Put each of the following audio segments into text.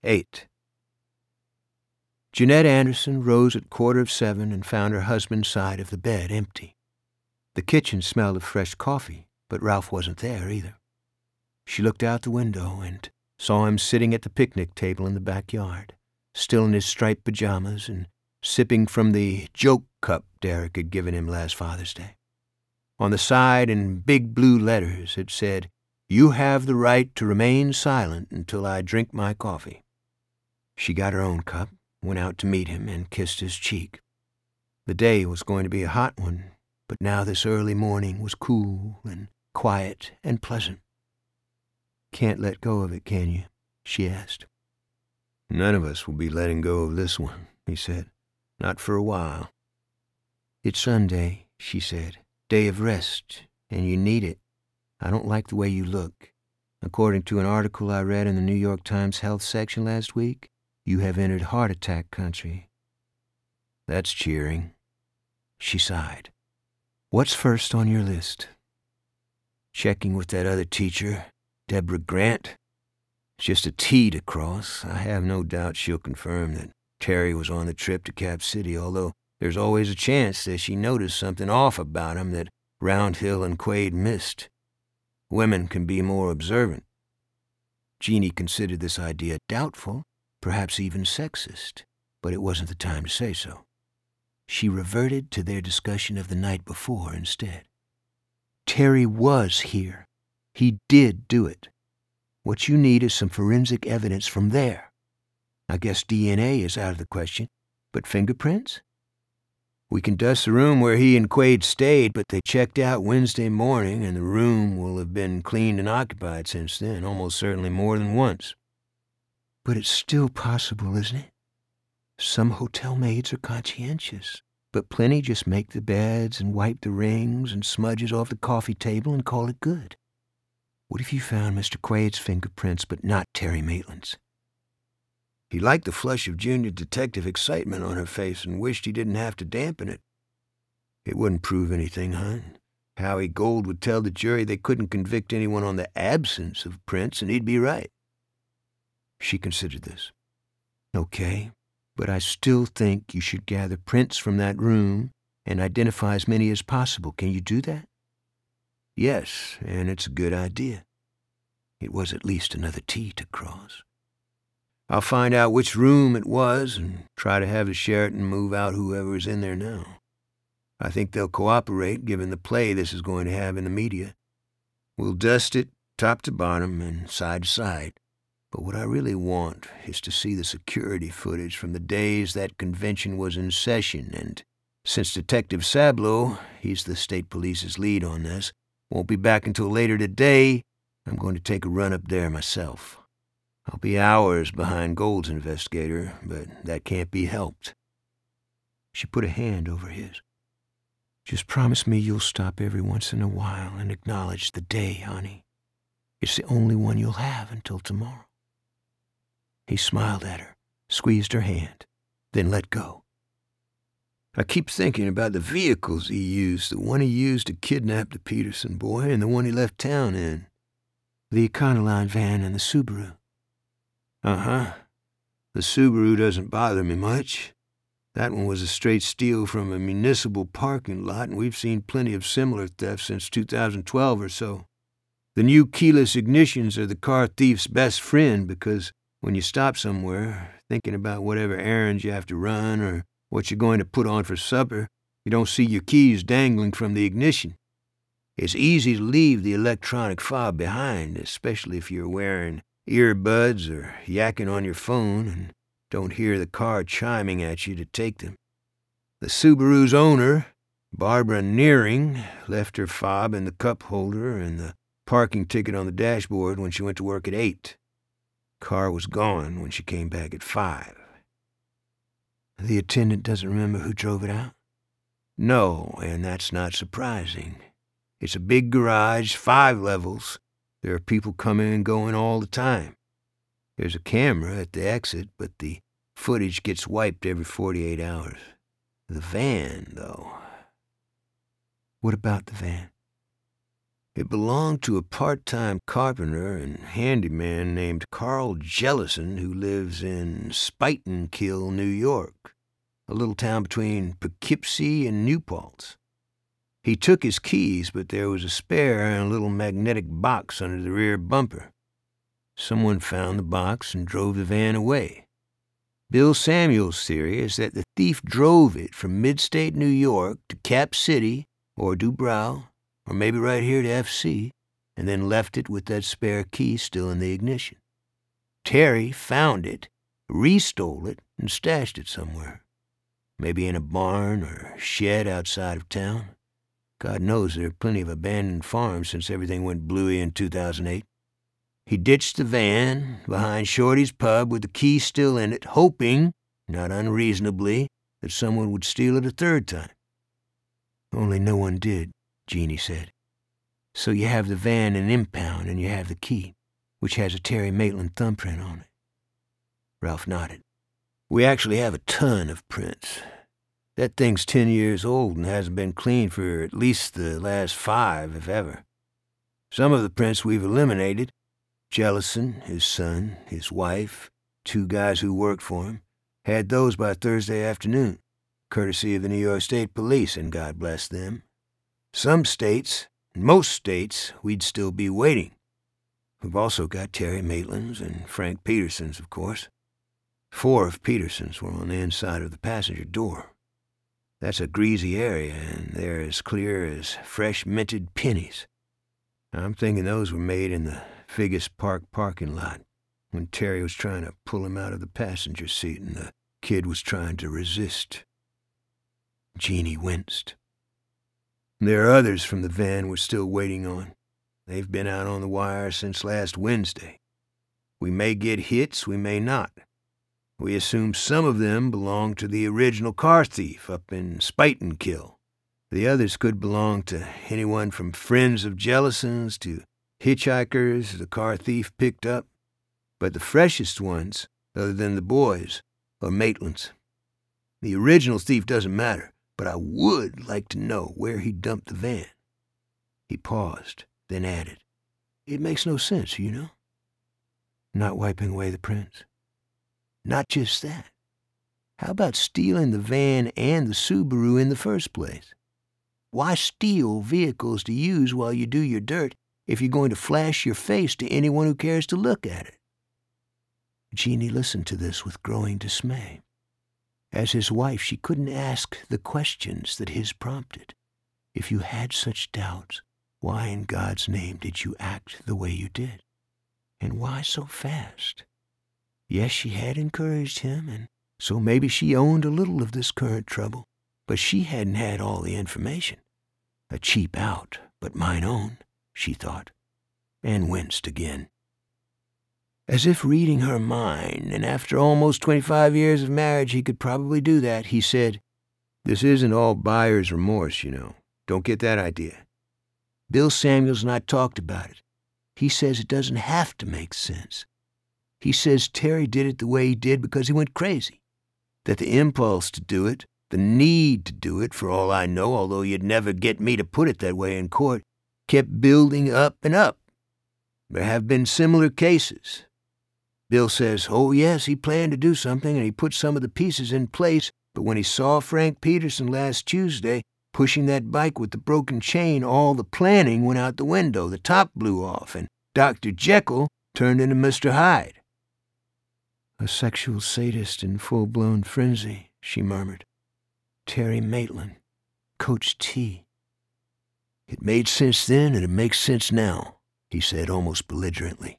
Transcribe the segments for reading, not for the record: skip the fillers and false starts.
8. Jeanette Anderson rose at 7:15 and found her husband's side of the bed empty. The kitchen smelled of fresh coffee, but Ralph wasn't there either. She looked out the window and saw him sitting at the picnic table in the backyard, still in his striped pajamas and sipping from the joke cup Derek had given him last Father's Day. On the side, in big blue letters, it said, "You have the right to remain silent until I drink my coffee." She got her own cup, went out to meet him, and kissed his cheek. The day was going to be a hot one, but now this early morning was cool and quiet and pleasant. "Can't let go of it, can you?" she asked. "None of us will be letting go of this one," he said. "Not for a while." "It's Sunday," she said. "Day of rest, and you need it. I don't like the way you look. According to an article I read in the New York Times health section last week, you have entered heart attack country." "That's cheering." She sighed. "What's first on your list?" "Checking with that other teacher, Deborah Grant. Just a T to cross. I have no doubt she'll confirm that Terry was on the trip to Cap City, although there's always a chance that she noticed something off about him that Roundhill and Quaid missed. Women can be more observant." Jeannie considered this idea doubtful, perhaps even sexist, but it wasn't the time to say so. She reverted to their discussion of the night before instead. "Terry was here. He did do it. What you need is some forensic evidence from there. I guess DNA is out of the question, but fingerprints? We can dust the room where he and Quaid stayed, but they checked out Wednesday morning, and the room will have been cleaned and occupied since then, almost certainly more than once." "But it's still possible, isn't it? Some hotel maids are conscientious, but plenty just make the beds and wipe the rings and smudges off the coffee table and call it good. What if you found Mr. Quaid's fingerprints, but not Terry Maitland's?" He liked the flush of junior detective excitement on her face and wished he didn't have to dampen it. "It wouldn't prove anything, hon. Howie Gold would tell the jury they couldn't convict anyone on the absence of prints, and he'd be right." She considered this. "Okay, but I still think you should gather prints from that room and identify as many as possible. Can you do that?" "Yes, and it's a good idea." It was at least another T to cross. "I'll find out which room it was and try to have the Sheraton move out whoever is in there now. I think they'll cooperate, given the play this is going to have in the media. We'll dust it top to bottom and side to side. But what I really want is to see the security footage from the days that convention was in session, and since Detective Sablow, he's the state police's lead on this, won't be back until later today, I'm going to take a run up there myself. I'll be hours behind Gold's investigator, but that can't be helped." She put a hand over his. "Just promise me you'll stop every once in a while and acknowledge the day, honey. It's the only one you'll have until tomorrow." He smiled at her, squeezed her hand, then let go. "I keep thinking about the vehicles he used, the one he used to kidnap the Peterson boy and the one he left town in." "The Econoline van and the Subaru." "Uh-huh. The Subaru doesn't bother me much. That one was a straight steal from a municipal parking lot, and we've seen plenty of similar thefts since 2012 or so. The new keyless ignitions are the car thief's best friend because when you stop somewhere, thinking about whatever errands you have to run or what you're going to put on for supper, you don't see your keys dangling from the ignition. It's easy to leave the electronic fob behind, especially if you're wearing earbuds or yakking on your phone and don't hear the car chiming at you to take them. The Subaru's owner, Barbara Nearing, left her fob in the cup holder and the parking ticket on the dashboard when she went to work at 8. Car was gone when she came back at 5. The attendant doesn't remember who drove it out? No, and that's not surprising. It's a big garage, 5 levels. There are people coming and going all the time. There's a camera at the exit, but the footage gets wiped every 48 hours. The van, though. What about the van? It belonged to a part-time carpenter and handyman named Carl Jellison, who lives in Spuytenkill, New York, a little town between Poughkeepsie and New Paltz. He took his keys, but there was a spare in a little magnetic box under the rear bumper. Someone found the box and drove the van away. Bill Samuels' theory is that the thief drove it from Midstate New York to Cap City or Dubrow, or maybe right here to FC, and then left it with that spare key still in the ignition. Terry found it, restole it, and stashed it somewhere. Maybe in a barn or shed outside of town. God knows there are plenty of abandoned farms since everything went bluey in 2008. He ditched the van behind Shorty's pub with the key still in it, hoping, not unreasonably, that someone would steal it a third time. Only no one did, Jeannie said. So you have the van in impound and you have the key, which has a Terry Maitland thumbprint on it. Ralph nodded. We actually have a ton of prints. That thing's 10 years old and hasn't been cleaned for at least the last 5, if ever. Some of the prints we've eliminated. Jellison, his son, his wife, 2 guys who worked for him, had those by Thursday afternoon, courtesy of the New York State Police, and God bless them. Some states, most states, we'd still be waiting. We've also got Terry Maitland's and Frank Peterson's, of course. 4 of Peterson's were on the inside of the passenger door. That's a greasy area, and they're as clear as fresh minted pennies. I'm thinking those were made in the Figgis Park parking lot when Terry was trying to pull him out of the passenger seat and the kid was trying to resist. Jeannie winced. There are others from the van we're still waiting on. They've been out on the wire since last Wednesday. We may get hits, we may not. We assume some of them belong to the original car thief up in Spuytenkill. The others could belong to anyone from friends of Jellison's to hitchhikers the car thief picked up. But the freshest ones, other than the boys, are Maitland's. The original thief doesn't matter, but I would like to know where he dumped the van. He paused, then added, It makes no sense, you know. Not wiping away the prints. Not just that. How about stealing the van and the Subaru in the first place? Why steal vehicles to use while you do your dirt if you're going to flash your face to anyone who cares to look at it? Jeannie listened to this with growing dismay. As his wife, she couldn't ask the questions that his prompted. If you had such doubts, why in God's name did you act the way you did? And why so fast? Yes, she had encouraged him, and so maybe she owned a little of this current trouble, but she hadn't had all the information. A cheap out, but mine own, she thought, and winced again. As if reading her mind, and after almost 25 years of marriage he could probably do that, he said, This isn't all buyer's remorse, you know. Don't get that idea. Bill Samuels and I talked about it. He says it doesn't have to make sense. He says Terry did it the way he did because he went crazy. That the impulse to do it, the need to do it, for all I know, although you'd never get me to put it that way in court, kept building up and up. There have been similar cases. Bill says, oh yes, he planned to do something and he put some of the pieces in place, but when he saw Frank Peterson last Tuesday pushing that bike with the broken chain, all the planning went out the window, the top blew off, and Dr. Jekyll turned into Mr. Hyde. A sexual sadist in full-blown frenzy, she murmured. Terry Maitland, Coach T. It made sense then and it makes sense now, he said almost belligerently.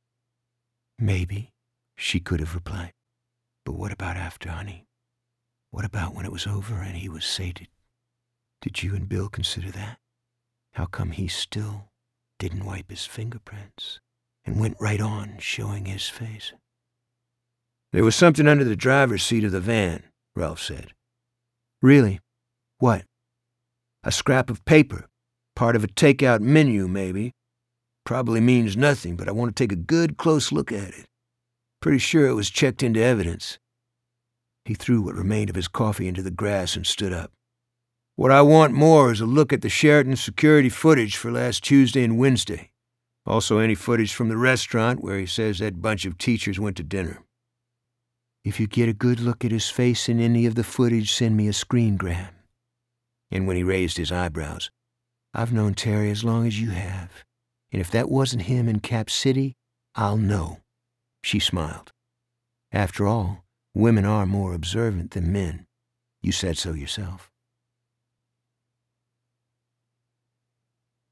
Maybe, she could have replied. But what about after, honey? What about when it was over and he was sated? Did you and Bill consider that? How come he still didn't wipe his fingerprints and went right on showing his face? There was something under the driver's seat of the van, Ralph said. Really? What? A scrap of paper, part of a takeout menu, maybe. Probably means nothing, but I want to take a good, close look at it. Pretty sure it was checked into evidence. He threw what remained of his coffee into the grass and stood up. What I want more is a look at the Sheraton security footage for last Tuesday and Wednesday. Also any footage from the restaurant where he says that bunch of teachers went to dinner. If you get a good look at his face in any of the footage, send me a screen grab." And when he raised his eyebrows, "I've known Terry as long as you have, and if that wasn't him in Cap City, I'll know." She smiled. "After all, women are more observant than men. You said so yourself."